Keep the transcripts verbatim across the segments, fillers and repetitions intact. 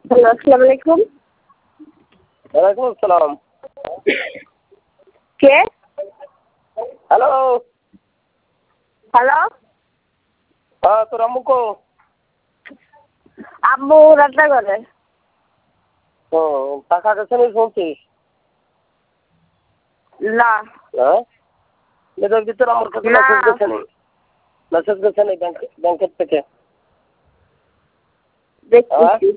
Hello, আসসালামু আলাইকুম। ওয়ালাইকুম আসসালাম। কে? হ্যালো। হ্যালো। হ্যাঁ, তোর আম্মু কো? আম্মু রান্না করে। ও টাকা গেছে নি শুনছিস? না। হ্যাঁ? এদের ভিতরে আমার কাছে না। মেসেজ গেছে নি। মেসেজ গেছে নি ব্যাংক ব্যাংকের থেকে। দেখতেছি।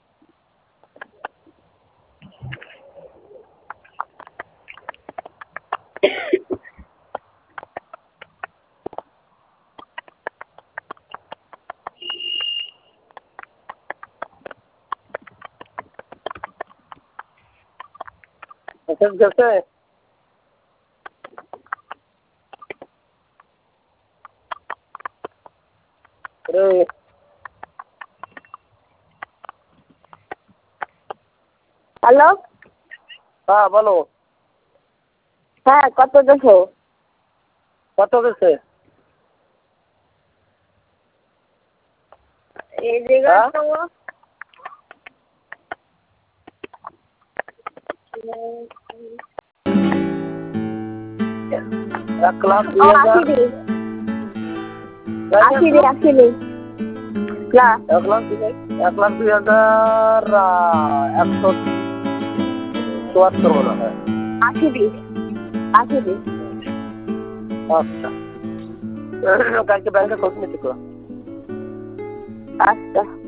মেসেজ গেছে? রে হ্যালো। হ্যাঁ বলো। হ্যাঁ, কত দেখো? কত গেছে? এই জায়গা হ্যাঁ? তো এক লাখ ও দুই হাজার। আসেনি। আসেনি আসেনি। না। এক লাখ দুই এক লাখ দুই হাজার একশো চুয়াত্তর মনে হয়। আসেনি। আসেনি। আচ্ছা। কালকে ব্যাংকে খোঁজ নিতে কো। আচ্ছা।